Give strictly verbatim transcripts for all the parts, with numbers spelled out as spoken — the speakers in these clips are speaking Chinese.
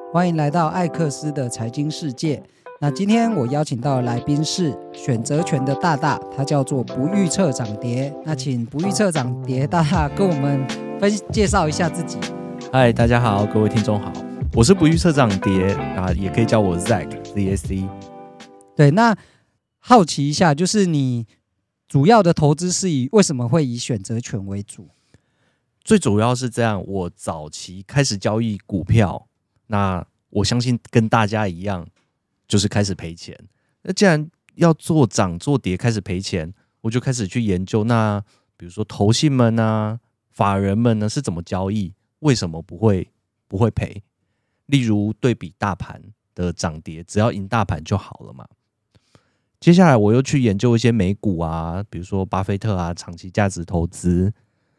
欢迎来到艾克斯的财经世界。那今天我邀请到的来宾是选择权的大大，他叫做不预测涨跌。那请不预测涨跌大大跟我们分介绍一下自己。 嗨，大家好，各位听众好，我是不预测涨跌啊，也可以叫我 Zack Z S C。 对，那好奇一下，就是你主要的投资是以为什么会以选择权为主？ 最主要是这样，我早期开始交易股票，那我相信跟大家一样，就是开始赔钱。那既然要做涨做跌开始赔钱，我就开始去研究，那比如说投信们啊、法人们呢是怎么交易，为什么不会不会赔？例如对比大盘的涨跌，只要赢大盘就好了嘛。接下来我又去研究一些美股啊，比如说巴菲特啊，长期价值投资。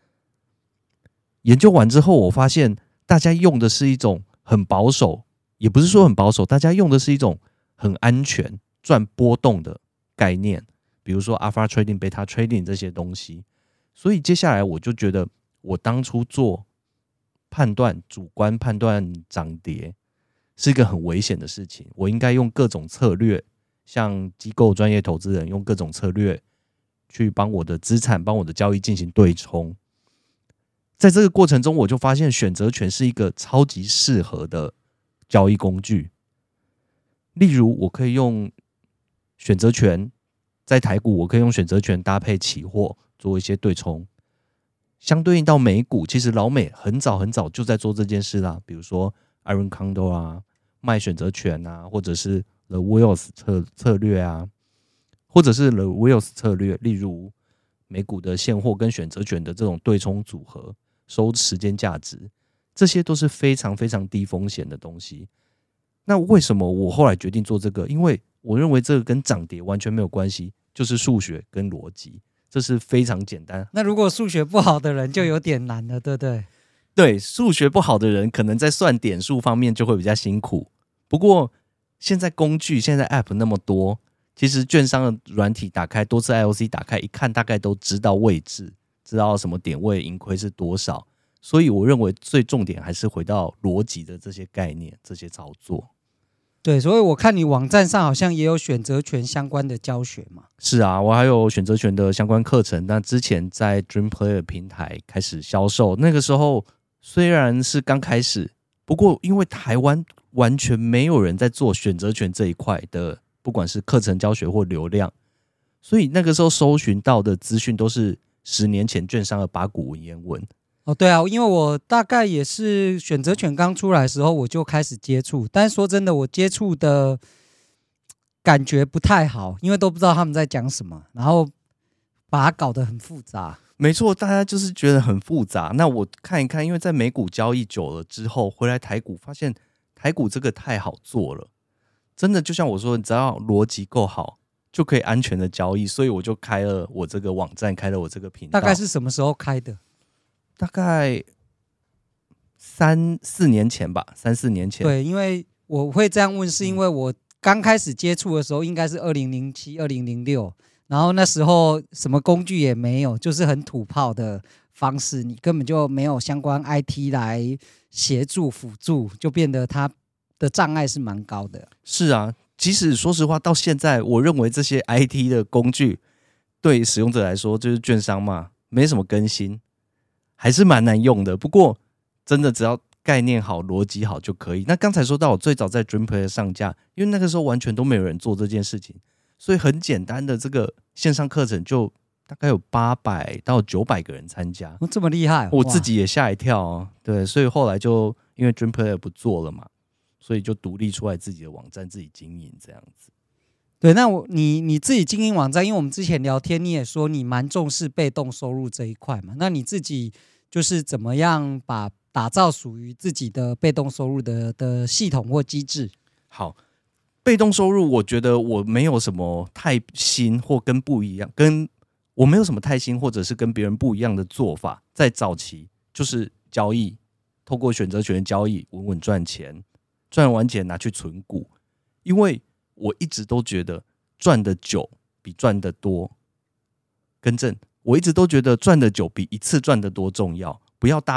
研究完之后，我发现大家用的是一种很保守，也不是说很保守，大家用的是一种很安全赚波动的概念，比如说 Alpha Trading、Beta Trading 这些东西。所以接下来我就觉得，我当初做判断、主观判断涨跌是一个很危险的事情，我应该用各种策略，像机构专业投资人用各种策略去帮我的资产、帮我的交易进行对冲。在这个过程中，我就发现选择权是一个超级适合的交易工具。例如，我可以用选择权在台股，我可以用选择权搭配期货做一些对冲。相对应到美股，其实老美很早很早就在做这件事啦，比如说 Aaron Condor 啊，卖选择权啊，或者是 The Wills 策, 策略啊，或者是 The Wills 策略，例如美股的现货跟选择权的这种对冲组合，收时间价值，这些都是非常非常低风险的东西。那为什么我后来决定做这个？因为我认为这个跟涨跌完全没有关系，就是数学跟逻辑，这是非常简单。 那如果数学不好的人就有点难了，对不对？ 对，数学不好的人可能在算点数方面就会比较辛苦。不过现在工具、现在 App 那么多，其实券商的软体打开，多次 I O C 打开一看，大概都知道位置，知道什么点位盈亏是多少。所以我认为最重点还是回到逻辑的这些概念、这些操作。 对，所以我看你网站上好像也有选择权相关的教学嘛。 是啊，我还有选择权的相关课程，那之前在 Dream Player 平台开始销售，那个时候虽然是刚开始，不过因为台湾完全没有人在做选择权这一块的，不管是课程教学或流量，所以那个时候搜寻到的资讯都是十年前券商的八股文言文。 哦，对啊，因为我大概也是选择权刚出来的时候我就开始接触，但是说真的，我接触的感觉不太好，因为都不知道他们在讲什么，然后把它搞得很复杂。 没错，大家就是觉得很复杂。那我看一看，因为在美股交易久了之后，回来台股发现台股这个太好做了，真的就像我说，你只要逻辑够好，就可以安全的交易。所以我就开了我这个网站，开了我这个频道。 大概是什么时候开的？ 大概三四年前吧，三四年前。 对，因为我会这样问，是因为我刚开始接触的时候，应该是二零零七、二零零六，然后那时候什么工具也没有，就是很土炮的方式，你根本就没有相关 I T 来协助辅助，就变得它的障碍是蛮高的。 是啊，即使说实话，到现在，我认为这些 I T 的工具对使用者来说，就是券商嘛，没什么更新。还是蛮难用的，不过真的只要概念好、逻辑好就可以。那刚才说到我最早在 Dream Player 上架，因为那个时候完全都没有人做这件事情，所以很简单的这个线上课程就大概有八百到九百个人参加。 哦，这么厉害， 我自己也吓一跳哦。对，所以后来就因为 Dream Player 不做了嘛，所以就独立出来自己的网站自己经营这样子。 对，那我你你自己经营网站，因为我们之前聊天你也说你蛮重视被动收入这一块嘛，那你自己就是怎么样把打造属于自己的被动收入 的, 的系统或机制？ 好，被动收入我觉得我没有什么太新或跟不一样，跟我没有什么太新或者是跟别人不一样的做法。在早期就是交易，透过选择权交易稳稳赚钱，赚完钱拿去存股，因为我一直都觉得赚的久比赚的多，更正，我一直都觉得赚的久比一次赚的多重要。不要大幅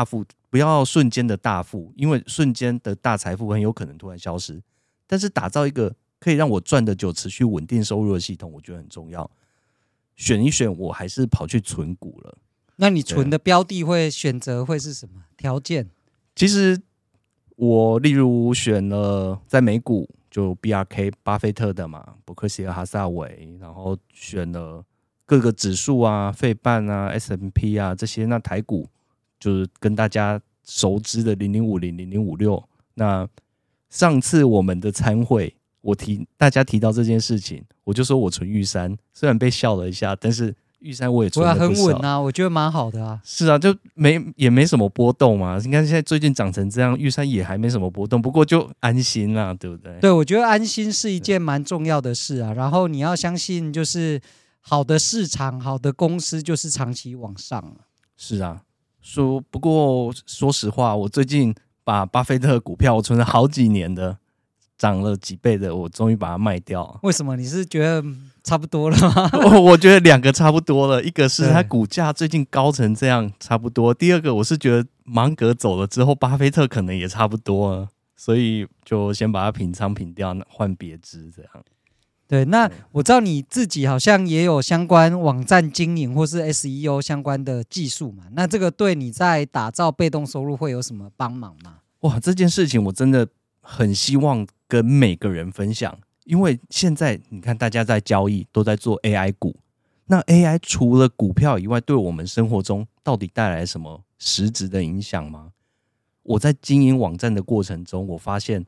不要瞬间的大富，因为瞬间的大财富很有可能突然消失。但是打造一个可以让我赚得久、持续稳定收入的系统，我觉得很重要。选一选，我还是跑去存股了。 那你存的标的会选择会是什么条件？ 其实我例如选了在美股就 B R K 巴菲特的嘛，伯克希尔哈撒韦，然后选了各个指数啊，费半啊 S and P 啊这些。那台股就是跟大家熟知的零零五零、零零五六。那上次我们的参会，我提大家提到这件事情，我就说我存玉山，虽然被笑了一下，但是玉山我也存了不少。 很稳啊，我觉得蛮好的啊。 是啊，就没也没什么波动嘛。你看现在最近涨成这样，玉山也还没什么波动，不过就安心啦，对不对？ 对，我觉得安心是一件蛮重要的事啊。然后你要相信，就是好的市场、好的公司就是长期往上。 是啊，说不过说实话，我最近把巴菲特的股票我存了好几年的，涨了几倍的，我终于把它卖掉。 为什么？你是觉得差不多了吗？ 我觉得两个差不多了，一个是它股价最近高成这样差不多，第二个我是觉得芒格走了之后，巴菲特可能也差不多了，所以就先把它平仓平掉，换别支这样。 对，那我知道你自己好像也有相关网站经营或是 S E O 相关的技术嘛，那这个对你在打造被动收入会有什么帮忙吗？ 哇，这件事情我真的很希望跟每个人分享，因为现在你看大家在交易都在做 A I 股，那 A I 除了股票以外，对我们生活中到底带来什么实质的影响吗？我在经营网站的过程中，我发现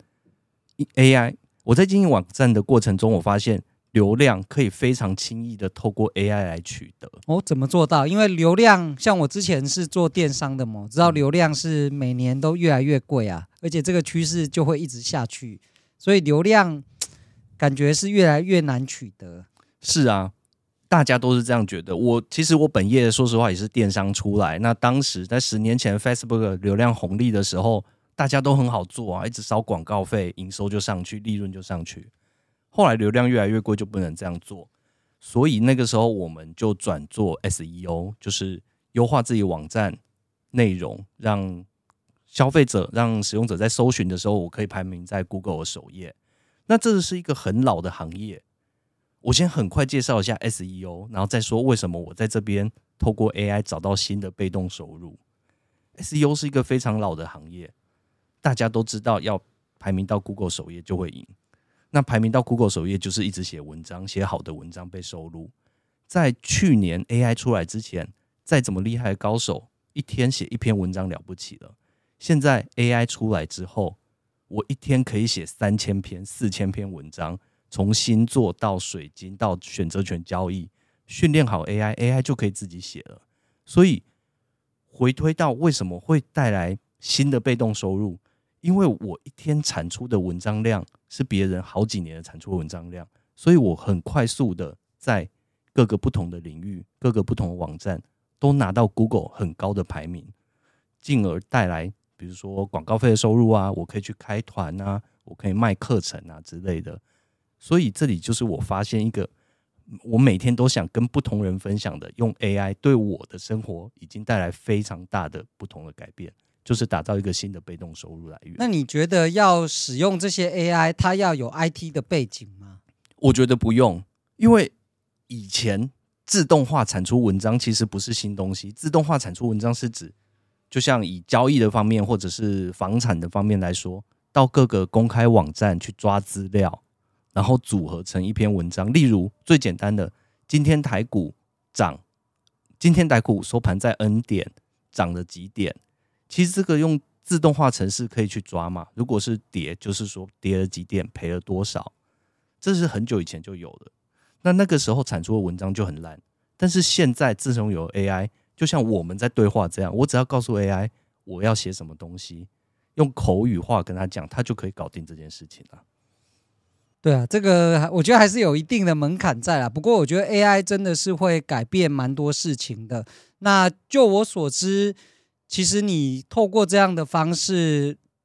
A I。我在经营网站的过程中，我发现流量可以非常轻易的透过 A I 来取得。 哦，怎么做到？因为流量，像我之前是做电商的嘛，知道流量是每年都越来越贵啊，而且这个趋势就会一直下去，所以流量感觉是越来越难取得。 是啊，大家都是这样觉得。我其实我本业说实话也是电商出来，那当时在十年前 Facebook 流量红利的时候，大家都很好做啊，一直烧广告费，营收就上去，利润就上去。后来流量越来越贵，就不能这样做，所以那个时候我们就转做 S E O， 就是优化自己网站内容，让消费者、让使用者在搜寻的时候，我可以排名在 Google 的首页。那这是一个很老的行业，我先很快介绍一下 S E O， 然后再说为什么我在这边透过 A I 找到新的被动收入。S E O 是一个非常老的行业。大家都知道要排名到 Google 首页就会赢，那排名到 Google 首页就是一直写文章，写好的文章被收录。在去年 A I 出来之前，再怎么厉害的高手，一天写一篇文章了不起了。现在 A I 出来之后，我一天可以写三千篇、四千篇文章，从星座到水晶到选择权交易，训练好 A I，A I 就可以自己写了。所以回推到为什么会带来新的被动收入？因为我一天产出的文章量是别人好几年的产出的文章量，所以我很快速的在各个不同的领域、各个不同的网站都拿到 Google 很高的排名，进而带来比如说广告费的收入啊，我可以去开团啊，我可以卖课程啊之类的。所以这里就是我发现一个我每天都想跟不同人分享的，用 A I 对我的生活已经带来非常大的不同的改变，就是打造一个新的被动收入来源。 那你觉得要使用这些 A I， 它要有 I T 的背景吗？ 我觉得不用，因为以前自动化产出文章其实不是新东西。自动化产出文章是指，就像以交易的方面或者是房产的方面来说，到各个公开网站去抓资料，然后组合成一篇文章。例如最简单的，今天台股涨，今天台股收盘在 N 点，涨了几点？其实这个用自动化程式可以去抓嘛。如果是跌，就是说跌了几点，赔了多少，这是很久以前就有的。那那个时候产出的文章就很烂，但是现在自从有 A I， 就像我们在对话这样，我只要告诉 A I 我要写什么东西，用口语化跟他讲，他就可以搞定这件事情了。 对啊，这个我觉得还是有一定的门槛在啦。不过我觉得 A I 真的是会改变蛮多事情的。那就我所知，其实你透过这样的方式，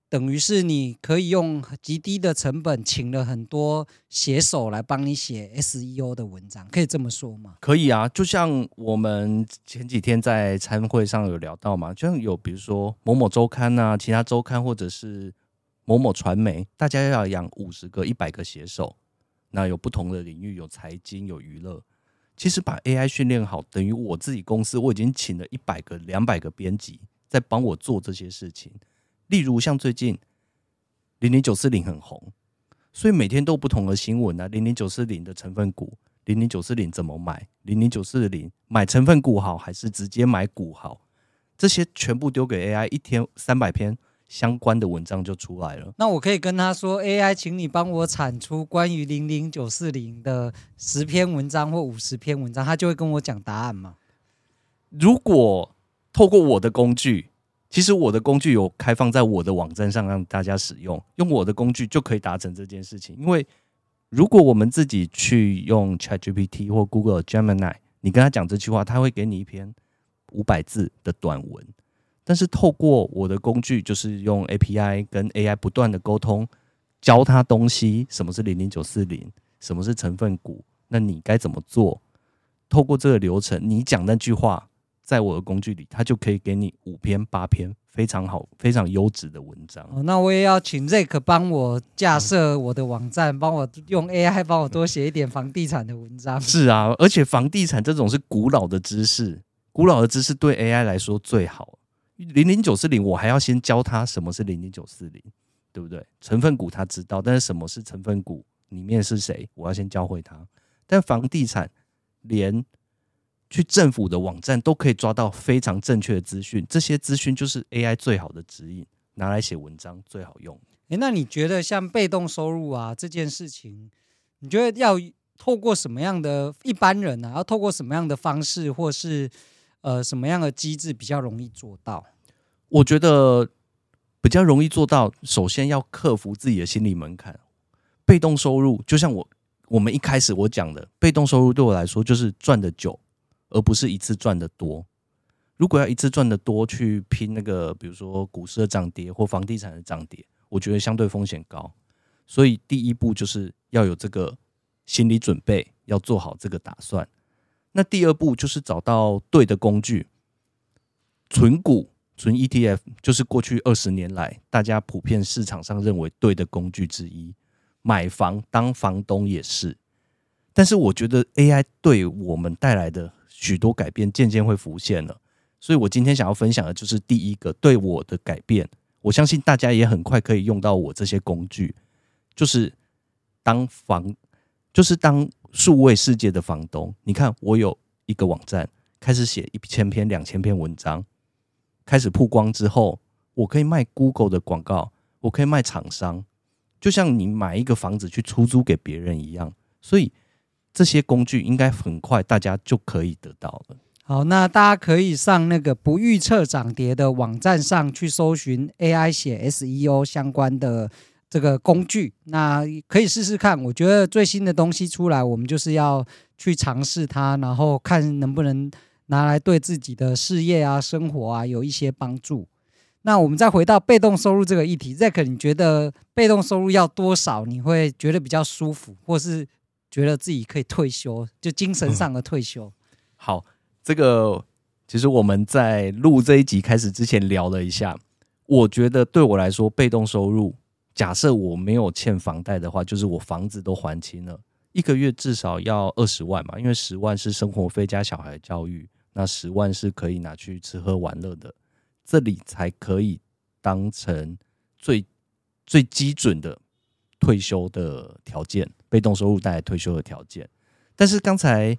等于是你可以用极低的成本请了很多写手来帮你写 S E O 的文章，可以这么说吗？ 可以啊，就像我们前几天在餐会上有聊到嘛，就像有比如说某某周刊啊，其他周刊或者是某某传媒，大家要养五十个、一百个写手，那有不同的领域，有财经，有娱乐。其实把 A I 训练好，等于我自己公司我已经请了一百个、两百个编辑在帮我做这些事情。例如像最近零零九四零很红，所以每天都有不同的新闻啊，零零九四零的成分股，零零九四零怎么买，零零九四零买成分股好还是直接买股好，这些全部丢给 A I， 一天三百篇相关的文章就出来了。 那我可以跟他说 A I 请你帮我产出关于零零九四零的十篇文章或五十篇文章，他就会跟我讲答案吗？ 如果透过我的工具，其实我的工具有开放在我的网站上让大家使用，用我的工具就可以达成这件事情。因为如果我们自己去用 ChatGPT 或 Google Gemini， 你跟他讲这句话，他会给你一篇五百字的短文。但是透过我的工具，就是用 A P I 跟 A I 不断的沟通，教他东西，什么是零零九四零，什么是成分股，那你该怎么做？透过这个流程，你讲那句话，在我的工具里，它就可以给你五篇、八篇非常好、非常优质的文章。 哦，那我也要请 Zack 帮我架设我的网站，帮我用 A I 帮我多写一点房地产的文章。 是啊，而且房地产这种是古老的知识，古老的知识对 A I 来说最好。零零九四零，我还要先教他什么是零零九四零，对不对？成分股他知道，但是什么是成分股，里面是谁，我要先教会他。但房地产连去政府的网站都可以抓到非常正确的资讯，这些资讯就是 A I 最好的指引，拿来写文章最好用。 诶，那你觉得像被动收入啊这件事情，你觉得要透过什么样的一般人啊，要透过什么样的方式，或是呃什么样的机制比较容易做到？ 我觉得比较容易做到，首先要克服自己的心理门槛。被动收入就像我我们一开始我讲的，被动收入对我来说就是赚的久，而不是一次赚的多。如果要一次赚的多去拼那个，比如说股市的涨跌或房地产的涨跌，我觉得相对风险高。所以第一步就是要有这个心理准备，要做好这个打算。那第二步就是找到对的工具，存股、存 E T F 就是过去二十年来大家普遍市场上认为对的工具之一。买房当房东也是，但是我觉得 A I 对我们带来的许多改变渐渐会浮现了，所以我今天想要分享的就是第一个对我的改变，我相信大家也很快可以用到我这些工具，就是当房，就是当数位世界的房东。你看，我有一个网站，开始写一千篇、两千篇文章，开始曝光之后，我可以卖 Google 的广告，我可以卖厂商。就像你买一个房子去出租给别人一样，所以这些工具应该很快大家就可以得到了。 好，那大家可以上那个不预测涨跌的网站上去搜寻 A I 写 S E O 相关的这个工具，那可以试试看。我觉得最新的东西出来，我们就是要去尝试它，然后看能不能拿来对自己的事业啊、生活啊有一些帮助。那我们再回到被动收入这个议题 ，Zack， 你觉得被动收入要多少你会觉得比较舒服，或是觉得自己可以退休，就精神上的退休？ 嗯、好，这个其实我们在录这一集开始之前聊了一下，我觉得对我来说，被动收入，假设我没有欠房贷的话，就是我房子都还清了，一个月至少要二十万嘛，因为十万是生活费加小孩教育，那十万是可以拿去吃喝玩乐的。这里才可以当成最最基准的退休的条件，被动收入带来退休的条件。但是刚才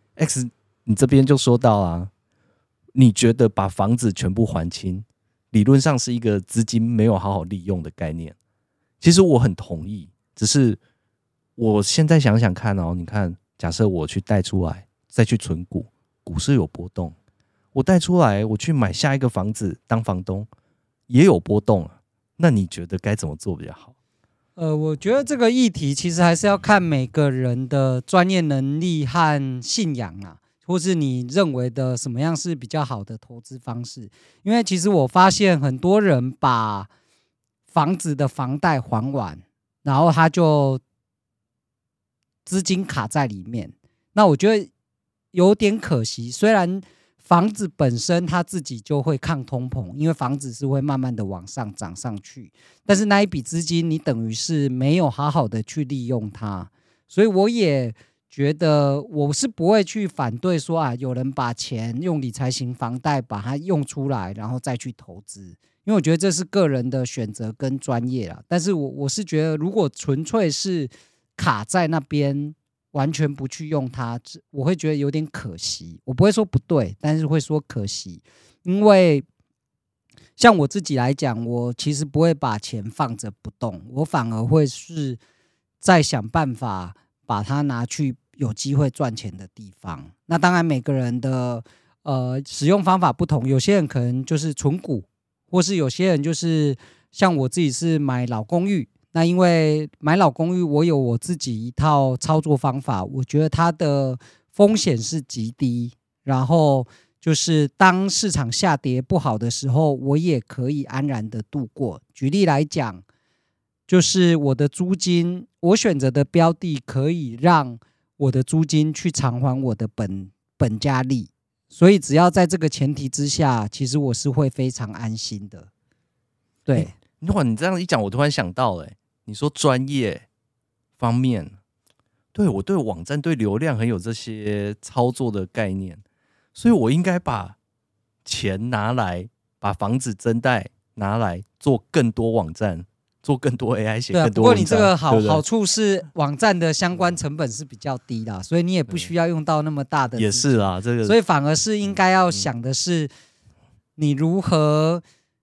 X 你这边就说到啊，你觉得把房子全部还清，理论上是一个资金没有好好利用的概念。其实我很同意，只是我现在想想看哦，你看，假设我去贷出来，再去存股，股市有波动。我贷出来，我去买下一个房子当房东，也有波动啊。那你觉得该怎么做比较好？ 呃，我觉得这个议题其实还是要看每个人的专业能力和信仰啊，或是你认为的什么样是比较好的投资方式。因为其实我发现很多人把房子的房贷还完，然后他就资金卡在里面。那我觉得有点可惜，虽然房子本身它自己就会抗通膨，因为房子是会慢慢的往上涨上去，但是那一笔资金你等于是没有好好的去利用它，所以我也觉得我是不会去反对说啊，有人把钱用理财型房贷把它用出来，然后再去投资，因为我觉得这是个人的选择跟专业啦。但是我我是觉得，如果纯粹是卡在那边，完全不去用它，我会觉得有点可惜。我不会说不对，但是会说可惜，因为像我自己来讲，我其实不会把钱放着不动，我反而会是在想办法把它拿去有机会赚钱的地方。那当然每个人的呃使用方法不同，有些人可能就是存股，或是有些人就是像我自己是买老公寓。那因为买老公寓，我有我自己一套操作方法，我觉得它的风险是极低，然后就是当市场下跌不好的时候，我也可以安然的度过。举例来讲，就是我的租金，我选择的标的可以让我的租金去偿还我的本本加利，所以只要在这个前提之下，其实我是会非常安心的。对， 欸、哇，你这样一讲，我突然想到了、欸，你说专业方面，对我对网站对流量很有这些操作的概念，所以我应该把钱拿来，把房子增贷拿来做更多网站，做更多 A I 写更多文章。不过你这个好对对好处是网站的相关成本是比较低的，所以你也不需要用到那么大的。 也是啦，这个所以反而是应该要想的是，你如何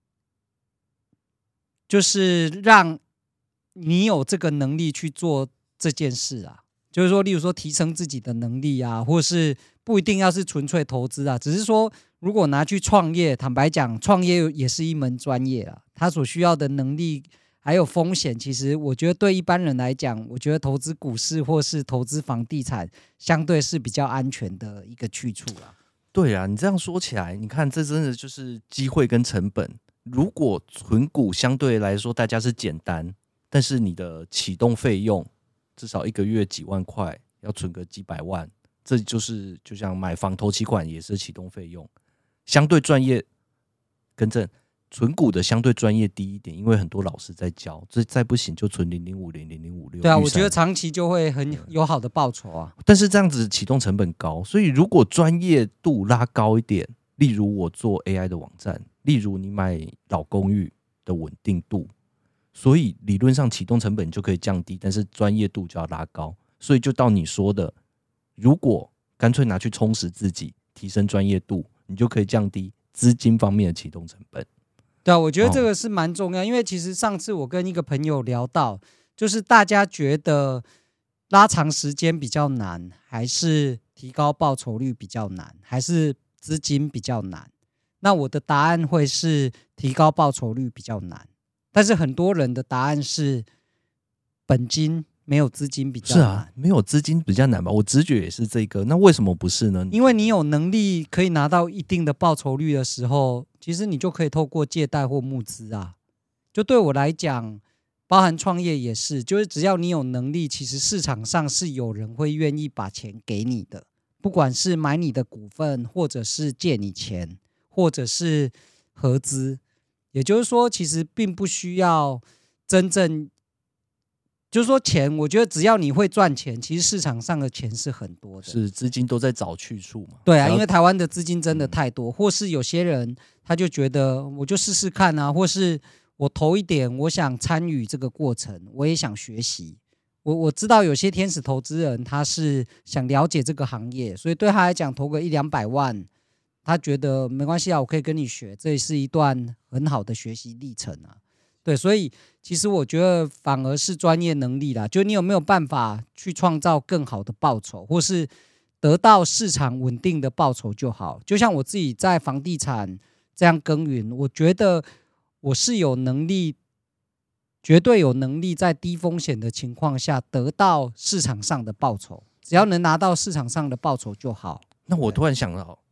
就是让你有这个能力去做这件事啊，就是说例如说提升自己的能力啊，或是不一定要是纯粹投资啊，只是说如果拿去创业，坦白讲创业也是一门专业啊，它所需要的能力还有风险，其实我觉得对一般人来讲，我觉得投资股市或是投资房地产相对是比较安全的一个去处啊。 对啊，你这样说起来，你看这真的就是机会跟成本。如果存股相对来说大家是简单，但是你的启动费用至少一个月几万块，要存个几百万，这就是就像买房头期款也是启动费用。相对专业，更正，存股的相对专业低一点，因为很多老师在教，这再不行就存零零五零、零零五六。 对啊，我觉得长期就会很有好的报酬啊。 但是这样子启动成本高，所以如果专业度拉高一点，例如我做 A I 的网站，例如你买老公寓的稳定度，所以理论上启动成本就可以降低，但是专业度就要拉高。所以就到你说的，如果干脆拿去充实自己，提升专业度，你就可以降低资金方面的启动成本。 对啊，我觉得这个是蛮重要，哦，因为其实上次我跟一个朋友聊到，就是大家觉得拉长时间比较难，还是提高报酬率比较难，还是资金比较难？那我的答案会是提高报酬率比较难，但是很多人的答案是本金没有资金比较难。 是啊，没有资金比较难吧？我直觉也是这个，那为什么不是呢？ 因为你有能力可以拿到一定的报酬率的时候，其实你就可以透过借贷或募资啊。就对我来讲，包含创业也是，就是只要你有能力，其实市场上是有人会愿意把钱给你的，不管是买你的股份，或者是借你钱，或者是合资。也就是说，其实并不需要真正。就是说钱，我觉得只要你会赚钱，其实市场上的钱是很多的， 是资金都在找去处嘛。 对啊，因为台湾的资金真的太多，或是有些人他就觉得我就试试看啊，或是我投一点，我想参与这个过程，我也想学习。我我知道有些天使投资人他是想了解这个行业，所以对他来讲投个一两百万，他觉得没关系啊，我可以跟你学，这也是一段很好的学习历程啊。对，所以其实我觉得反而是专业能力啦，就你有没有办法去创造更好的报酬，或是得到市场稳定的报酬就好。就像我自己在房地产这样耕耘，我觉得我是有能力，绝对有能力在低风险的情况下得到市场上的报酬，只要能拿到市场上的报酬就好。 那我突然想到，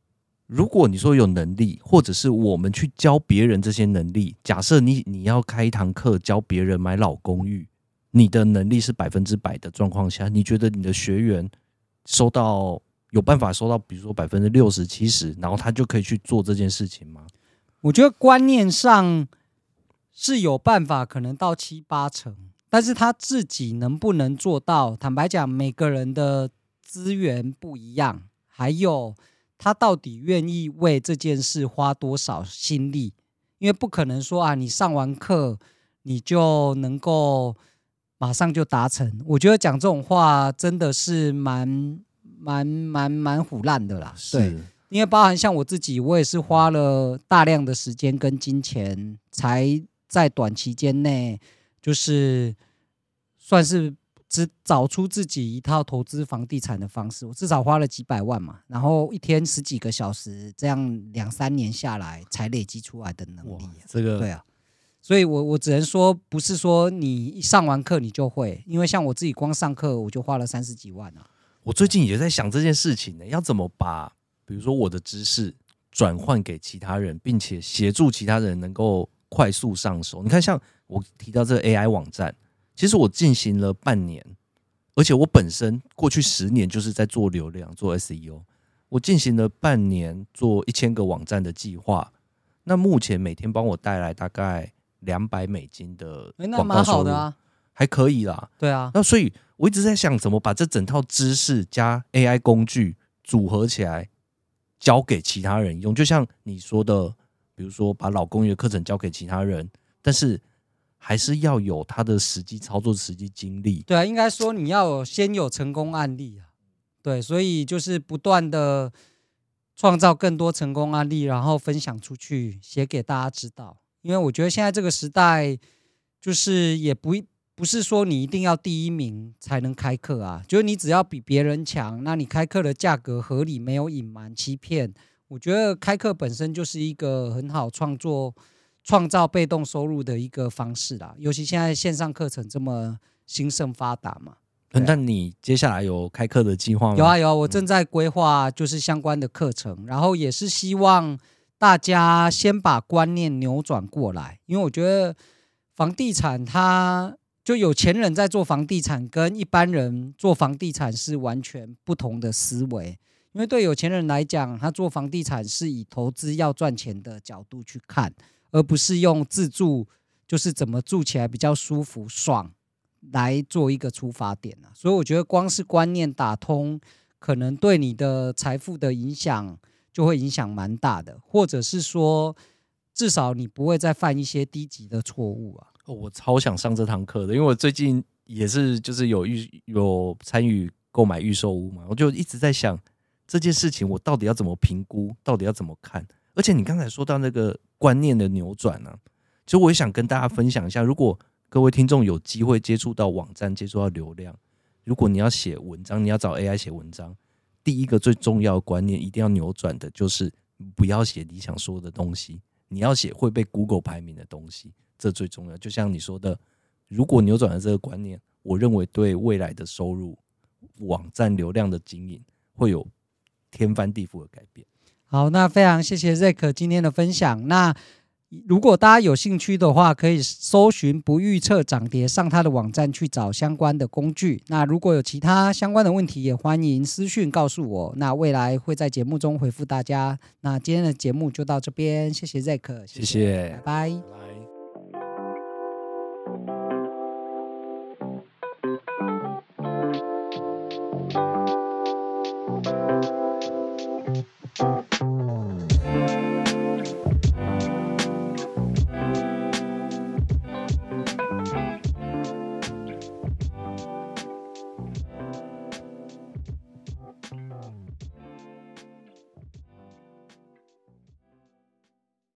如果你说有能力，或者是我们去教别人这些能力，假设你你要开一堂课教别人买老公寓，你的能力是百分之百的状况下，你觉得你的学员收到有办法收到，比如说百分之六十、七十，然后他就可以去做这件事情吗？ 我觉得观念上是有办法，可能到七八成，但是他自己能不能做到？坦白讲，每个人的资源不一样，还有他到底愿意为这件事花多少心力？因为不可能说啊，你上完课你就能够马上就达成。我觉得讲这种话真的是蛮蛮蛮蛮唬烂的啦。对，因为包含像我自己，我也是花了大量的时间跟金钱，才在短期间内，就是算是只找出自己一套投资房地产的方式，我至少花了几百万嘛，然后一天十几个小时，这样两三年下来才累积出来的能力、啊。 这个对啊，所以我我只能说，不是说你一上完课你就会，因为像我自己光上课我就花了三十几万啊。 我最近也在想这件事情呢，要怎么把比如说我的知识转换给其他人，并且协助其他人能够快速上手。你看，像我提到这个 A I 网站。其实我进行了半年，而且我本身过去十年就是在做流量、做 S E O。我进行了半年，做一千个网站的计划。那目前每天帮我带来大概两百美金的广告收入，那蛮好的啊，还可以啦。 对啊， 那所以我一直在想，怎么把这整套知识加 A I 工具组合起来，交给其他人用。就像你说的，比如说把老公寓的课程交给其他人，但是还是要有他的实际操作、实际经历。 对啊，应该说你要有先有成功案例啊。对，所以就是不断的创造更多成功案例，然后分享出去，写给大家知道。因为我觉得现在这个时代，就是也不不是说你一定要第一名才能开课啊，就是你只要比别人强，那你开课的价格合理，没有隐瞒欺骗，我觉得开课本身就是一个很好创作。创造被动收入的一个方式啦，尤其现在线上课程这么兴盛发达嘛。 那、啊、你接下来有开课的计划吗？ 有啊有啊，我正在规划就是相关的课程，然后也是希望大家先把观念扭转过来，因为我觉得房地产它就有钱人在做房地产，跟一般人做房地产是完全不同的思维。因为对有钱人来讲，他做房地产是以投资要赚钱的角度去看。而不是用自住，就是怎么住起来比较舒服爽来做一个出发点、啊、所以我觉得光是观念打通，可能对你的财富的影响就会影响蛮大的，或者是说至少你不会再犯一些低级的错误啊。 哦、我超想上这堂课的，因为我最近也是就是有预有参与购买预售屋嘛，我就一直在想这件事情，我到底要怎么评估，到底要怎么看。而且你刚才说到那个观念的扭转啊，其实我也想跟大家分享一下，如果各位听众有机会接触到网站、接触到流量，如果你要写文章，你要找 A I 写文章，第一个最重要的观念一定要扭转的就是不要写你想说的东西，你要写会被 Google 排名的东西，这最重要。就像你说的，如果扭转了这个观念，我认为对未来的收入、网站流量的经营会有天翻地覆的改变。 好，那非常谢谢 Zack 今天的分享。那如果大家有兴趣的话，可以搜寻不预测涨跌，上他的网站去找相关的工具。那如果有其他相关的问题，也欢迎私讯告诉我，那未来会在节目中回复大家。那今天的节目就到这边，谢谢 Zack， 谢谢， 拜拜。